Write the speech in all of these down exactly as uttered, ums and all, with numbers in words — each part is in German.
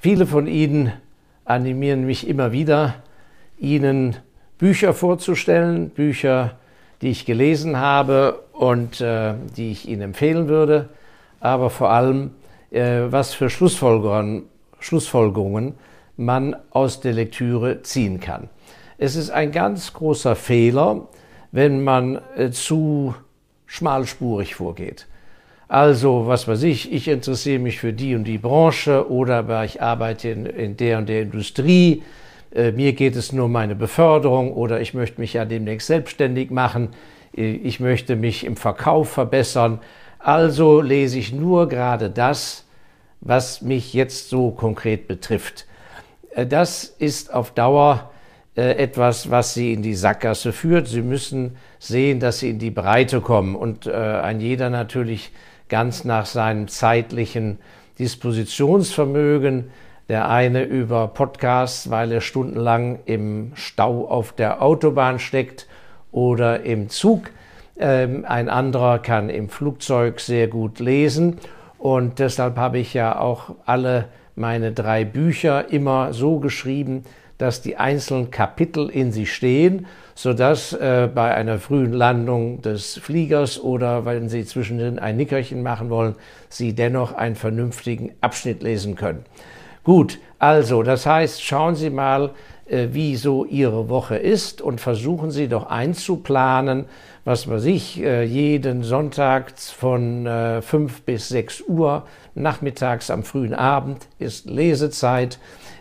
Viele von Ihnen animieren mich immer wieder, Ihnen Bücher vorzustellen, Bücher, die ich gelesen habe und äh, die ich Ihnen empfehlen würde, aber vor allem, äh, was für Schlussfolgerungen, Schlussfolgerungen man aus der Lektüre ziehen kann. Es ist ein ganz großer Fehler, wenn man äh, zu schmalspurig vorgeht. Also, was weiß ich, ich interessiere mich für die und die Branche oder ich arbeite in, in der und der Industrie, äh, mir geht es nur um meine Beförderung oder ich möchte mich ja demnächst selbstständig machen, äh, ich möchte mich im Verkauf verbessern. Also lese ich nur gerade das, was mich jetzt so konkret betrifft. Äh, das ist auf Dauer etwas, was Sie in die Sackgasse führt. Sie müssen sehen, dass Sie in die Breite kommen und äh, ein jeder natürlich ganz nach seinem zeitlichen Dispositionsvermögen. Der eine über Podcasts, weil er stundenlang im Stau auf der Autobahn steckt oder im Zug. Ähm, ein anderer kann im Flugzeug sehr gut lesen und deshalb habe ich ja auch alle meine drei Bücher immer so geschrieben, dass die einzelnen Kapitel in sich stehen, sodass äh, bei einer frühen Landung des Fliegers oder wenn Sie zwischendrin ein Nickerchen machen wollen, Sie dennoch einen vernünftigen Abschnitt lesen können. Gut, also das heißt, schauen Sie mal, äh, wie so Ihre Woche ist und versuchen Sie doch einzuplanen, was weiß ich, äh, jeden Sonntag von äh, fünf bis sechs Uhr nachmittags am frühen Abend ist Lesezeit.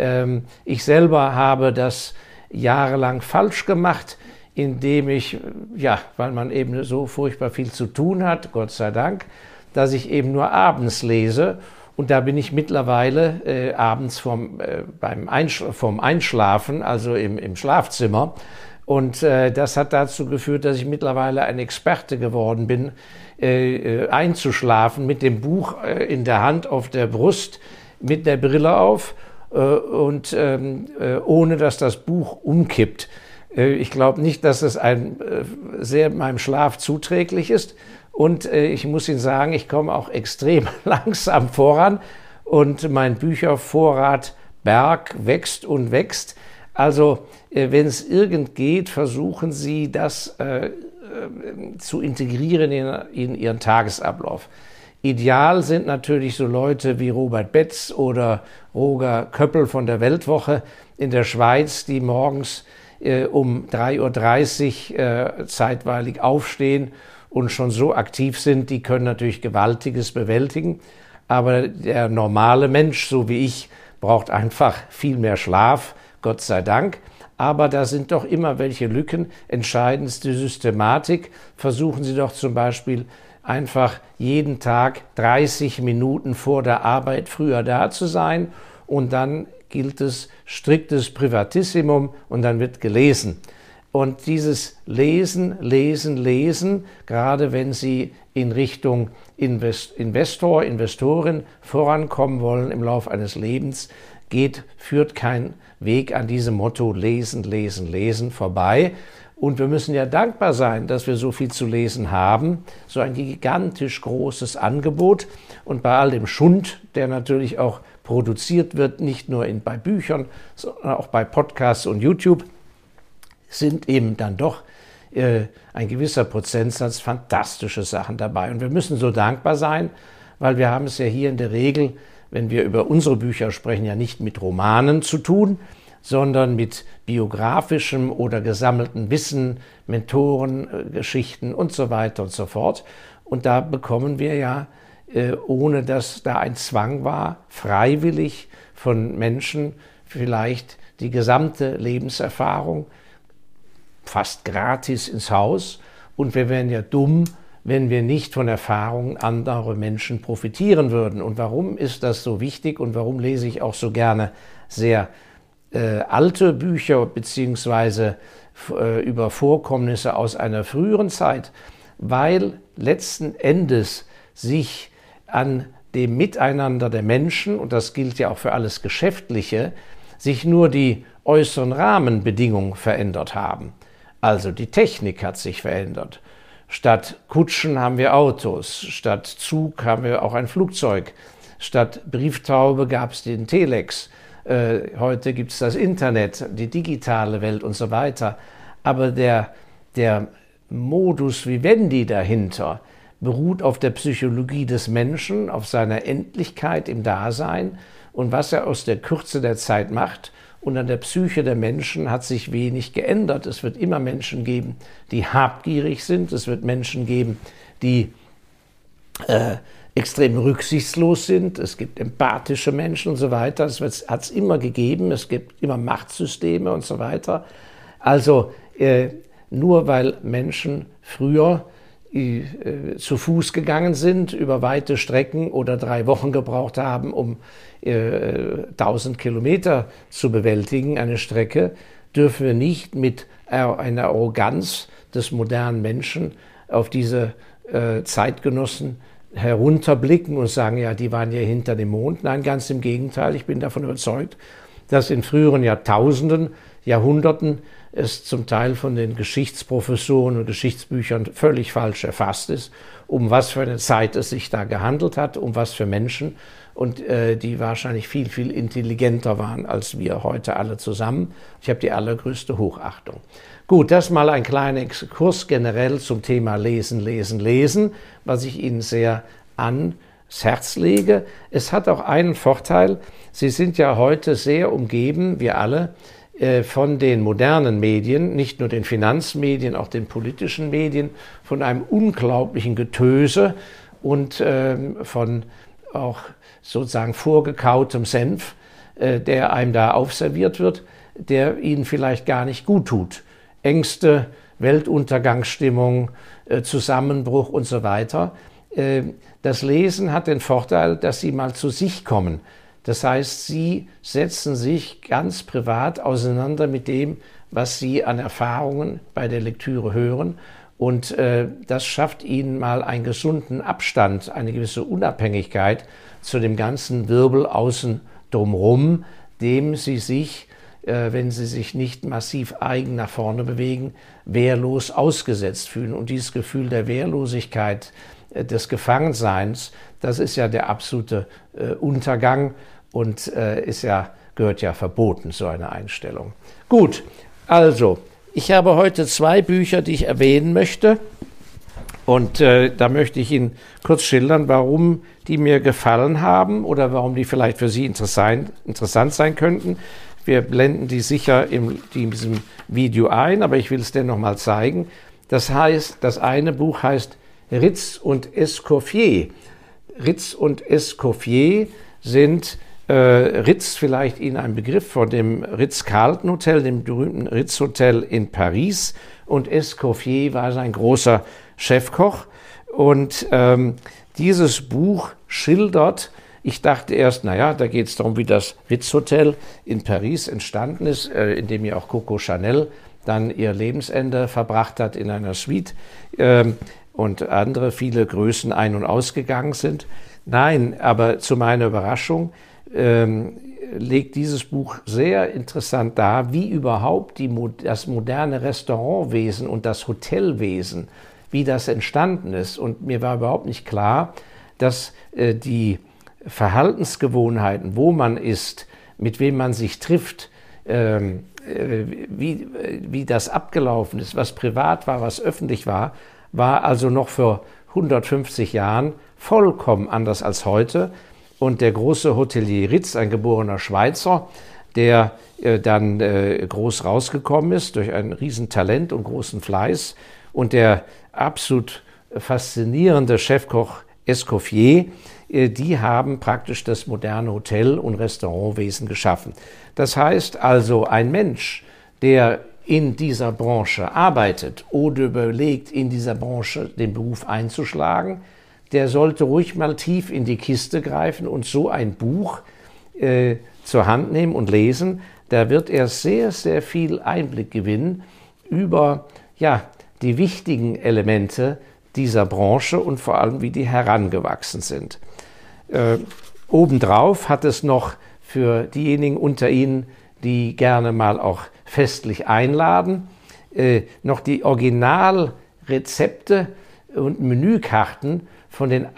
Ich selber habe das jahrelang falsch gemacht, indem ich, ja, weil man eben so furchtbar viel zu tun hat, Gott sei Dank, dass ich eben nur abends lese. Und da bin ich mittlerweile äh, abends vorm, äh, beim Einschl- vorm Einschlafen, also im, im Schlafzimmer. Und äh, das hat dazu geführt, dass ich mittlerweile ein Experte geworden bin, äh, einzuschlafen mit dem Buch äh, in der Hand auf der Brust, mit der Brille auf. Und ähm, ohne dass das Buch umkippt. Äh, ich glaube nicht, dass es ein, äh, sehr meinem Schlaf zuträglich ist. Und äh, ich muss Ihnen sagen, ich komme auch extrem langsam voran und mein Büchervorrat Berg wächst und wächst. Also äh, wenn es irgend geht, versuchen Sie das äh, äh, zu integrieren in, in Ihren Tagesablauf. Ideal sind natürlich so Leute wie Robert Betz oder Roger Köppel von der Weltwoche in der Schweiz, die morgens äh, um drei Uhr dreißig äh, zeitweilig aufstehen und schon so aktiv sind, die können natürlich Gewaltiges bewältigen. Aber der normale Mensch, so wie ich, braucht einfach viel mehr Schlaf, Gott sei Dank. Aber da sind doch immer welche Lücken. Entscheidend ist die Systematik. Versuchen Sie doch zum Beispiel einfach jeden Tag dreißig Minuten vor der Arbeit früher da zu sein und dann gilt es striktes Privatissimum und dann wird gelesen. Und dieses Lesen, Lesen, Lesen, gerade wenn Sie in Richtung Invest- Investor, Investorin vorankommen wollen im Laufe eines Lebens, geht, führt kein Weg an diesem Motto Lesen, Lesen, Lesen vorbei. Und wir müssen ja dankbar sein, dass wir so viel zu lesen haben, so ein gigantisch großes Angebot. Und bei all dem Schund, der natürlich auch produziert wird, nicht nur in, bei Büchern, sondern auch bei Podcasts und YouTube, sind eben dann doch äh, ein gewisser Prozentsatz fantastische Sachen dabei. Und wir müssen so dankbar sein, weil wir haben es ja hier in der Regel, wenn wir über unsere Bücher sprechen, ja nicht mit Romanen zu tun, sondern mit biografischem oder gesammelten Wissen, Mentoren, Geschichten und so weiter und so fort. Und da bekommen wir ja, äh, ohne dass da ein Zwang war, freiwillig von Menschen vielleicht die gesamte Lebenserfahrung fast gratis ins Haus. Und wir wären ja dumm, wenn wir nicht von Erfahrungen anderer Menschen profitieren würden. Und warum ist das so wichtig und warum lese ich auch so gerne sehr äh, alte Bücher beziehungsweise äh, über Vorkommnisse aus einer früheren Zeit? Weil letzten Endes sich an dem Miteinander der Menschen, und das gilt ja auch für alles Geschäftliche, sich nur die äußeren Rahmenbedingungen verändert haben. Also die Technik hat sich verändert. Statt Kutschen haben wir Autos, statt Zug haben wir auch ein Flugzeug. Statt Brieftaube gab es den Telex. Äh, heute gibt es das Internet, die digitale Welt und so weiter. Aber der, der Modus vivendi dahinter beruht auf der Psychologie des Menschen, auf seiner Endlichkeit im Dasein und was er aus der Kürze der Zeit macht. Und an der Psyche der Menschen hat sich wenig geändert. Es wird immer Menschen geben, die habgierig sind. Es wird Menschen geben, die äh, extrem rücksichtslos sind. Es gibt empathische Menschen und so weiter. Es hat es immer gegeben. Es gibt immer Machtsysteme und so weiter. Also äh, nur weil Menschen früher äh, zu Fuß gegangen sind, über weite Strecken oder drei Wochen gebraucht haben, um tausend Kilometer zu bewältigen, eine Strecke, dürfen wir nicht mit einer Arroganz des modernen Menschen auf diese äh, Zeitgenossen herunterblicken und sagen, ja, die waren ja hinter dem Mond. Nein, ganz im Gegenteil. Ich bin davon überzeugt, dass in früheren Jahrtausenden, Jahrhunderten es zum Teil von den Geschichtsprofessoren und Geschichtsbüchern völlig falsch erfasst ist, um was für eine Zeit es sich da gehandelt hat, um was für Menschen, und äh, die wahrscheinlich viel, viel intelligenter waren als wir heute alle zusammen. Ich habe die allergrößte Hochachtung. Gut, das mal ein kleiner Exkurs generell zum Thema Lesen, Lesen, Lesen, was ich Ihnen sehr ans Herz lege. Es hat auch einen Vorteil, Sie sind ja heute sehr umgeben, wir alle, äh, von den modernen Medien, nicht nur den Finanzmedien, auch den politischen Medien, von einem unglaublichen Getöse und äh, von auch sozusagen vorgekautem Senf, äh, der einem da aufserviert wird, der Ihnen vielleicht gar nicht gut tut. Ängste, Weltuntergangsstimmung, äh, Zusammenbruch und so weiter. Äh, das Lesen hat den Vorteil, dass Sie mal zu sich kommen. Das heißt, Sie setzen sich ganz privat auseinander mit dem, was Sie an Erfahrungen bei der Lektüre hören. Und äh, das schafft Ihnen mal einen gesunden Abstand, eine gewisse Unabhängigkeit zu dem ganzen Wirbel außen drumherum, dem Sie sich, äh, wenn Sie sich nicht massiv eigen nach vorne bewegen, wehrlos ausgesetzt fühlen. Und dieses Gefühl der Wehrlosigkeit, äh, des Gefangenseins, das ist ja der absolute äh, Untergang und äh, ist ja, gehört ja verboten, so eine Einstellung. Gut, also, ich habe heute zwei Bücher, die ich erwähnen möchte, und äh, da möchte ich Ihnen kurz schildern, warum die mir gefallen haben oder warum die vielleicht für Sie interessant, interessant sein könnten. Wir blenden die sicher in diesem Video ein, aber ich will es dennoch mal zeigen. Das heißt, das eine Buch heißt Ritz und Escoffier. Ritz und Escoffier sind Äh, Ritz, vielleicht Ihnen ein Begriff von dem Ritz-Carlton Hotel, dem berühmten Ritz Hotel in Paris, und Escoffier war sein großer Chefkoch. Und ähm, dieses Buch schildert, ich dachte erst, naja, da geht es darum, wie das Ritz Hotel in Paris entstanden ist, äh, in dem ja auch Coco Chanel dann ihr Lebensende verbracht hat in einer Suite äh, und andere viele Größen ein- und ausgegangen sind. Nein, aber zu meiner Überraschung Ähm, legt dieses Buch sehr interessant dar, wie überhaupt die, das moderne Restaurantwesen und das Hotelwesen, wie das entstanden ist. Und mir war überhaupt nicht klar, dass äh, die Verhaltensgewohnheiten, wo man ist, mit wem man sich trifft, ähm, äh, wie, wie das abgelaufen ist, was privat war, was öffentlich war, war also noch vor hundertfünfzig Jahren vollkommen anders als heute. Und der große Hotelier Ritz, ein geborener Schweizer, der äh, dann äh, groß rausgekommen ist durch ein Riesentalent und großen Fleiß, und der absolut faszinierende Chefkoch Escoffier, äh, die haben praktisch das moderne Hotel- und Restaurantwesen geschaffen. Das heißt also, ein Mensch, der in dieser Branche arbeitet oder überlegt, in dieser Branche den Beruf einzuschlagen, der sollte ruhig mal tief in die Kiste greifen und so ein Buch äh, zur Hand nehmen und lesen. Da wird er sehr, sehr viel Einblick gewinnen über ja, die wichtigen Elemente dieser Branche und vor allem, wie die herangewachsen sind. Äh, obendrauf hat es noch für diejenigen unter Ihnen, die gerne mal auch festlich einladen, äh, noch die Originalrezepte und Menükarten von den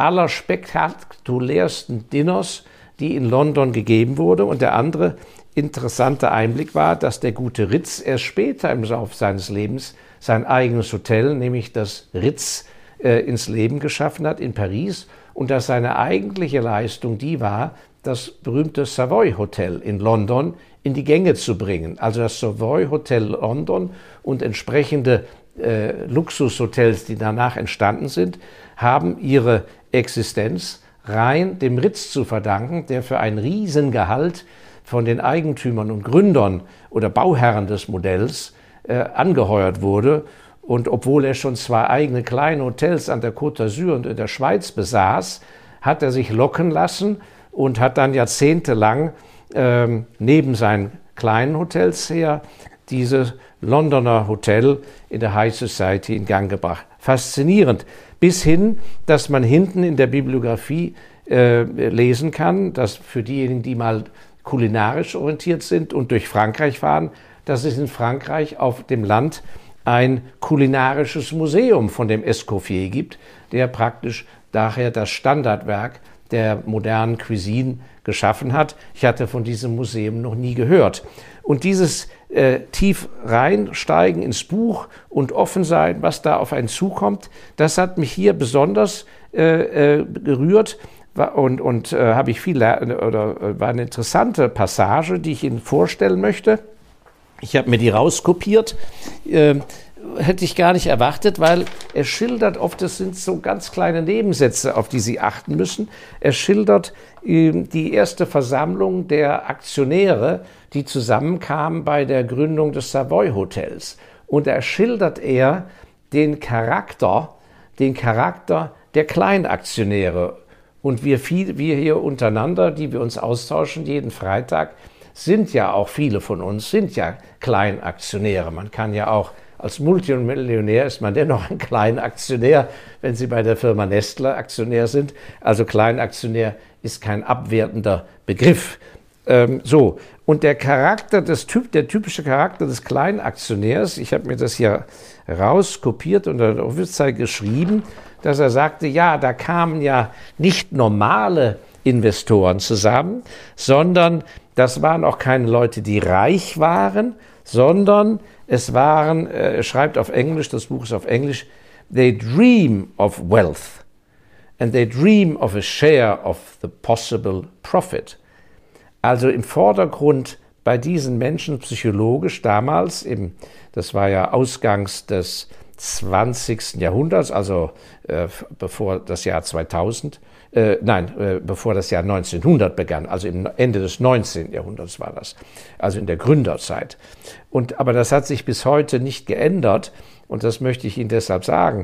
allerspektakulärsten Dinners, die in London gegeben wurde. Und der andere interessante Einblick war, dass der gute Ritz erst später im Laufe seines Lebens sein eigenes Hotel, nämlich das Ritz, äh, ins Leben geschaffen hat in Paris und dass seine eigentliche Leistung die war, das berühmte Savoy Hotel in London in die Gänge zu bringen. Also das Savoy Hotel London und entsprechende äh, Luxushotels, die danach entstanden sind, haben ihre Existenz rein dem Ritz zu verdanken, der für ein Riesengehalt von den Eigentümern und Gründern oder Bauherren des Modells äh, angeheuert wurde. Und obwohl er schon zwei eigene kleine Hotels an der Côte d'Azur und in der Schweiz besaß, hat er sich locken lassen und hat dann jahrzehntelang ähm, neben seinen kleinen Hotels her dieses Londoner Hotel in der High Society in Gang gebracht. Faszinierend. Bis hin, dass man hinten in der Bibliografie äh, lesen kann, dass für diejenigen, die mal kulinarisch orientiert sind und durch Frankreich fahren, dass es in Frankreich auf dem Land ein kulinarisches Museum von dem Escoffier gibt, der praktisch daher das Standardwerk der modernen Cuisine geschaffen hat. Ich hatte von diesem Museum noch nie gehört. Und dieses äh, tief reinsteigen ins Buch und offen sein, was da auf einen zukommt, das hat mich hier besonders äh, äh, gerührt und, und äh, habe ich viel oder war eine interessante Passage, die ich Ihnen vorstellen möchte. Ich habe mir die rauskopiert. Äh, hätte ich gar nicht erwartet, weil er schildert oft, das sind so ganz kleine Nebensätze, auf die Sie achten müssen. Er schildert äh, die erste Versammlung der Aktionäre, die zusammenkamen bei der Gründung des Savoy Hotels. Und da schildert er den Charakter, den Charakter der Kleinaktionäre. Und wir, viel, wir hier untereinander, die wir uns austauschen jeden Freitag, sind ja auch, viele von uns sind ja Kleinaktionäre. Man kann ja auch, als Multimillionär ist man dennoch ein Kleinaktionär, wenn Sie bei der Firma Nestle Aktionär sind. Also Kleinaktionär ist kein abwertender Begriff. Ähm, so, und der Charakter, des Typ, der typische Charakter des Kleinaktionärs, ich habe mir das hier rauskopiert und an der Office geschrieben, dass er sagte, ja, da kamen ja nicht normale Investoren zusammen, sondern das waren auch keine Leute, die reich waren, sondern es waren, er schreibt auf Englisch, das Buch ist auf Englisch, they dream of wealth and they dream of a share of the possible profit. Also im Vordergrund bei diesen Menschen psychologisch damals, eben, das war ja ausgangs des zwanzigsten Jahrhunderts, also äh, bevor das Jahr zweitausend, äh, nein, äh, bevor das Jahr neunzehnhundert begann, also im Ende des neunzehnten Jahrhunderts war das, also in der Gründerzeit. Und, aber das hat sich bis heute nicht geändert und das möchte ich Ihnen deshalb sagen.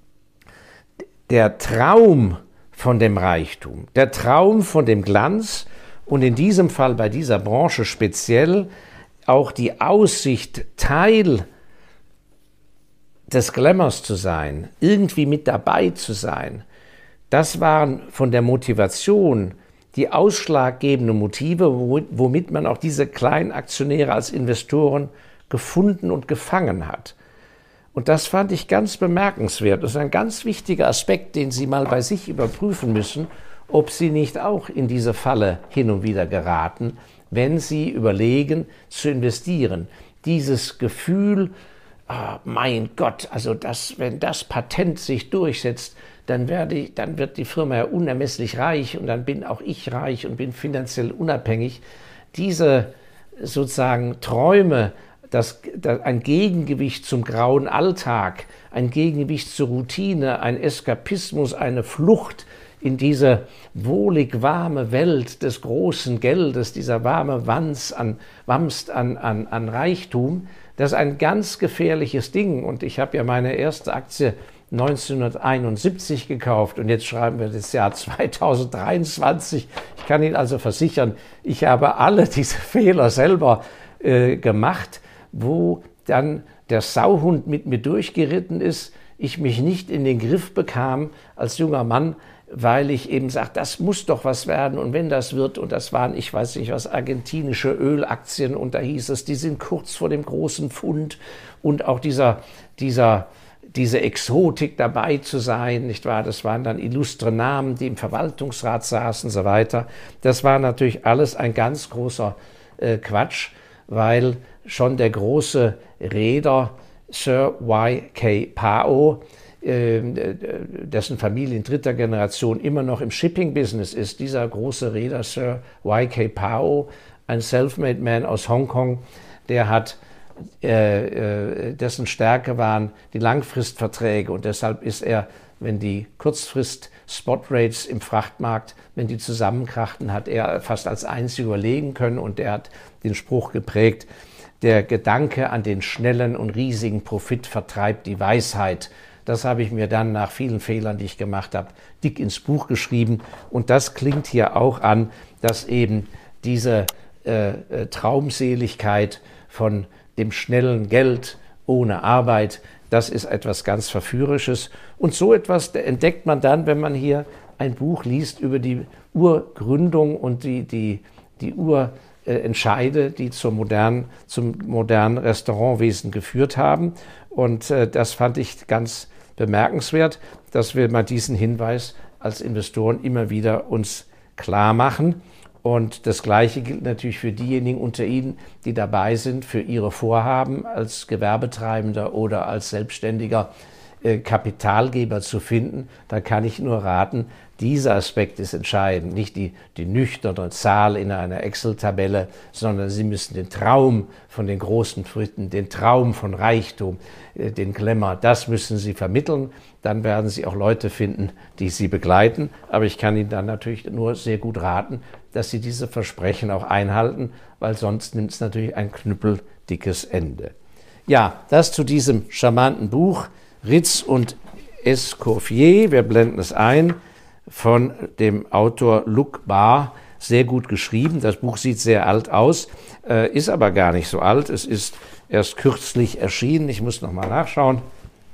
Der Traum von dem Reichtum, der Traum von dem Glanz und in diesem Fall bei dieser Branche speziell auch die Aussicht, Teil des Glamours zu sein, irgendwie mit dabei zu sein, das waren von der Motivation die ausschlaggebenden Motive, womit man auch diese kleinen Aktionäre als Investoren gefunden und gefangen hat. Und das fand ich ganz bemerkenswert. Das ist ein ganz wichtiger Aspekt, den Sie mal bei sich überprüfen müssen, ob Sie nicht auch in diese Falle hin und wieder geraten, wenn Sie überlegen zu investieren. Dieses Gefühl, oh mein Gott, also das, wenn das Patent sich durchsetzt, dann, werde ich, dann wird die Firma ja unermesslich reich und dann bin auch ich reich und bin finanziell unabhängig. Diese sozusagen Träume, das, das, ein Gegengewicht zum grauen Alltag, ein Gegengewicht zur Routine, ein Eskapismus, eine Flucht in diese wohlig warme Welt des großen Geldes, dieser warme Wams an, Wams an, an, an Reichtum, das ist ein ganz gefährliches Ding. Und ich habe ja meine erste Aktie neunzehnhunderteinundsiebzig gekauft und jetzt schreiben wir das Jahr zweitausenddreiundzwanzig. Ich kann Ihnen also versichern, ich habe alle diese Fehler selber äh, gemacht, wo dann der Sauhund mit mir durchgeritten ist, ich mich nicht in den Griff bekam als junger Mann, weil ich eben sage, das muss doch was werden und wenn das wird, und das waren, ich weiß nicht was, argentinische Ölaktien und da hieß es, die sind kurz vor dem großen Fund und auch dieser, dieser diese Exotik dabei zu sein, nicht wahr? Das waren dann illustre Namen, die im Verwaltungsrat saßen und so weiter. Das war natürlich alles ein ganz großer äh, Quatsch, weil schon der große Reeder Sir Y K Pao, äh, dessen Familie in dritter Generation immer noch im Shipping-Business ist, dieser große Reeder Sir Y K Pao, ein Self-Made Man aus Hongkong, der hat Äh, äh, dessen Stärke waren die Langfristverträge und deshalb ist er, wenn die Kurzfrist-Spot-Rates im Frachtmarkt, wenn die zusammenkrachten, hat er fast als einziger überlegen können und er hat den Spruch geprägt, der Gedanke an den schnellen und riesigen Profit vertreibt die Weisheit. Das habe ich mir dann nach vielen Fehlern, die ich gemacht habe, dick ins Buch geschrieben und das klingt hier auch an, dass eben diese äh, äh, Traumseligkeit von dem schnellen Geld ohne Arbeit, das ist etwas ganz Verführerisches. Und so etwas entdeckt man dann, wenn man hier ein Buch liest über die Urgründung und die, die, die Urentscheide, die zur modernen, zum modernen Restaurantwesen geführt haben. Und äh, das fand ich ganz bemerkenswert, dass wir mal diesen Hinweis als Investoren immer wieder uns klar machen. Und das Gleiche gilt natürlich für diejenigen unter Ihnen, die dabei sind, für ihre Vorhaben als Gewerbetreibender oder als selbstständiger äh, Kapitalgeber zu finden. Da kann ich nur raten, dieser Aspekt ist entscheidend. Nicht die, die nüchterne Zahl in einer Excel-Tabelle, sondern Sie müssen den Traum von den großen Früchten, den Traum von Reichtum, äh, den Glamour, das müssen Sie vermitteln. Dann werden Sie auch Leute finden, die Sie begleiten. Aber ich kann Ihnen dann natürlich nur sehr gut raten, dass Sie diese Versprechen auch einhalten, weil sonst nimmt es natürlich ein knüppeldickes Ende. Ja, das zu diesem charmanten Buch Ritz und Escoffier, wir blenden es ein, von dem Autor Luc Barr, sehr gut geschrieben. Das Buch sieht sehr alt aus, äh, ist aber gar nicht so alt. Es ist erst kürzlich erschienen. Ich muss noch mal nachschauen.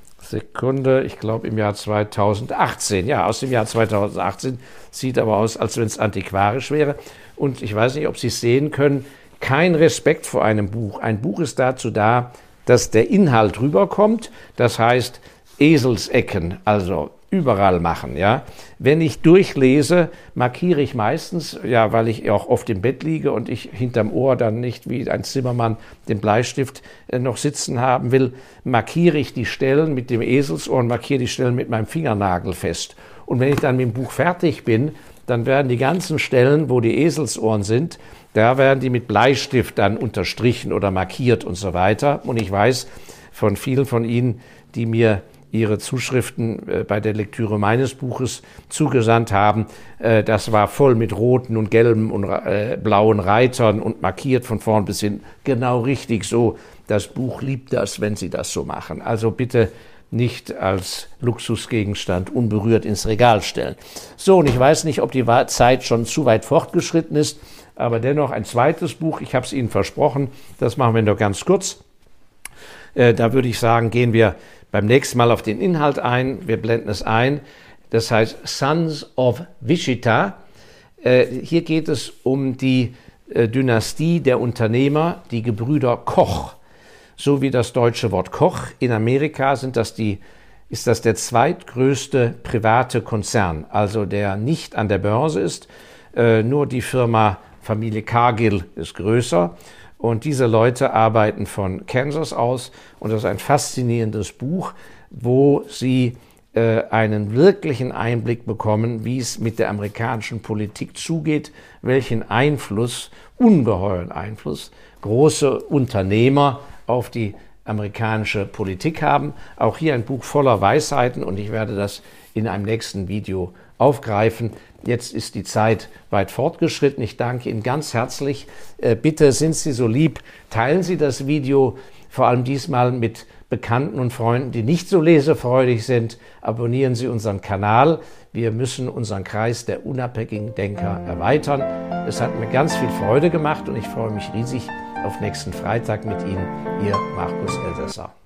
Sekunde, ich glaube im Jahr zweitausendachtzehn. Ja, aus dem Jahr zweitausendachtzehn, sieht aber aus, als wenn es antiquarisch wäre. Und ich weiß nicht, ob Sie es sehen können, kein Respekt vor einem Buch. Ein Buch ist dazu da, dass der Inhalt rüberkommt. Das heißt, Eselsecken, also überall machen, ja. Wenn ich durchlese, markiere ich meistens, ja, weil ich auch oft im Bett liege und ich hinterm Ohr dann nicht wie ein Zimmermann den Bleistift äh, noch sitzen haben will, markiere ich die Stellen mit dem Eselsohr und markiere die Stellen mit meinem Fingernagel fest. Und wenn ich dann mit dem Buch fertig bin, dann werden die ganzen Stellen, wo die Eselsohren sind, da werden die mit Bleistift dann unterstrichen oder markiert und so weiter. Und ich weiß von vielen von Ihnen, die mir ihre Zuschriften äh, bei der Lektüre meines Buches zugesandt haben. Äh, das war voll mit roten und gelben und äh, blauen Reitern und markiert von vorn bis hin. Genau richtig so. Das Buch liebt das, wenn Sie das so machen. Also bitte nicht als Luxusgegenstand unberührt ins Regal stellen. So, und ich weiß nicht, ob die Zeit schon zu weit fortgeschritten ist, aber dennoch ein zweites Buch. Ich habe es Ihnen versprochen. Das machen wir nur ganz kurz. Äh, da würde ich sagen, gehen wir beim nächsten Mal auf den Inhalt ein. Wir blenden es ein. Das heißt Sons of Wichita. Äh, hier geht es um die äh, Dynastie der Unternehmer, die Gebrüder Koch. So wie das deutsche Wort Koch. In Amerika sind das die, ist das der zweitgrößte private Konzern, also der nicht an der Börse ist. Äh, nur die Firma Familie Cargill ist größer. Und diese Leute arbeiten von Kansas aus und das ist ein faszinierendes Buch, wo sie äh, einen wirklichen Einblick bekommen, wie es mit der amerikanischen Politik zugeht, welchen Einfluss, ungeheuren Einfluss, große Unternehmer auf die amerikanische Politik haben. Auch hier ein Buch voller Weisheiten und ich werde das in einem nächsten Video aufgreifen. Jetzt ist die Zeit weit fortgeschritten. Ich danke Ihnen ganz herzlich. Äh, bitte sind Sie so lieb, teilen Sie das Video, vor allem diesmal mit Bekannten und Freunden, die nicht so lesefreudig sind. Abonnieren Sie unseren Kanal. Wir müssen unseren Kreis der unabhängigen Denker erweitern. Es hat mir ganz viel Freude gemacht und ich freue mich riesig auf nächsten Freitag mit Ihnen, Ihr Markus Elsässer.